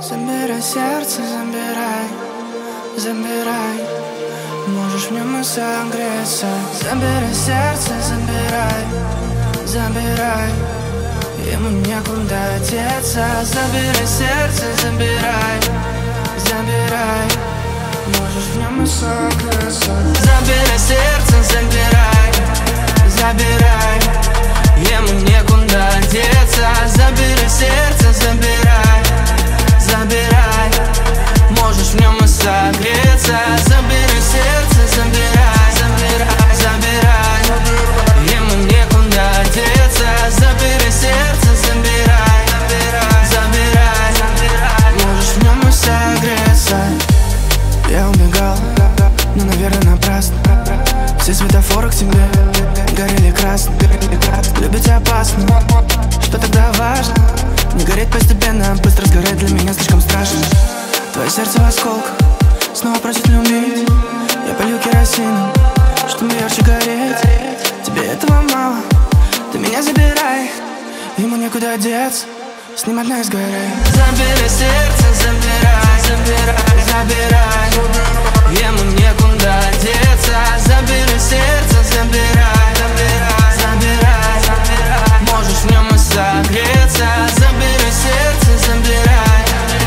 Забирай сердце, забирай, забирай. Можешь в нем и согреться. Забирай сердце, забирай, забирай. Ему некуда деться. Забирай сердце, забирай, забирай. Можешь в нем и согреться. Забирай сердце, забирай, забирай. Ему некуда деться. Забирай сердце, забирай, забирай. Можешь в нем и согреться. Забирай сердце, забирай, забирай, забирай. Ему некуда деться. Забирай сердце, забирай, забирай, забирай. Можешь в нем и согреться. Я убегал, но, наверное, напрасно. Все светофоры к тебе горели красным. Любить опасно, что тогда важно? Не гореть постепенно, быстро сгорать для меня слишком страшно. Твое сердце в осколках, снова просит любить. Я полью керосином, чтобы ярче гореть. Тебе этого мало, ты меня забирай. Ему некуда деться, с ним одна изгорей. Забирай сердце, забирай, забирай, забирай. Ему некуда деться. Забирай сердце, забирай, забирай, забирай, забирай. Можешь в нем и согреться. Забирай сердце, забирай,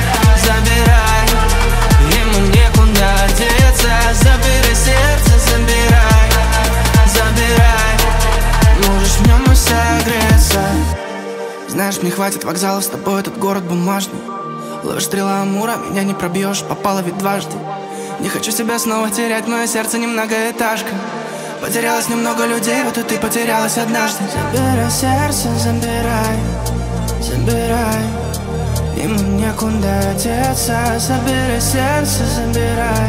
забирай. Ему некуда деться. Забирай сердце, забирай, забирай. Можешь в нем и согреться. Знаешь, мне хватит вокзала, с тобой этот город бумажный. Ловишь стрела Амура, меня не пробьешь, попала ведь дважды. Не хочу себя снова терять, мое сердце не многоэтажка. Потерялось немного людей, вот и ты потерялась однажды. Забирай сердце, забирай, забирай. Ему некуда деться. Забирай сердце, забирай,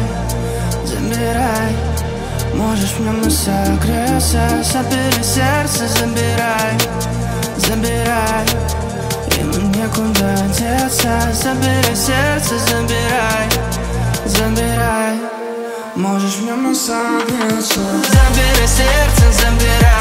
забирай. Можешь в нем и согреться. Забирай сердце, забирай, забирай. Ему некуда деться. Забирай сердце, забирай, забирай. Можешь в нем и согреться. Забирай сердце, забирай.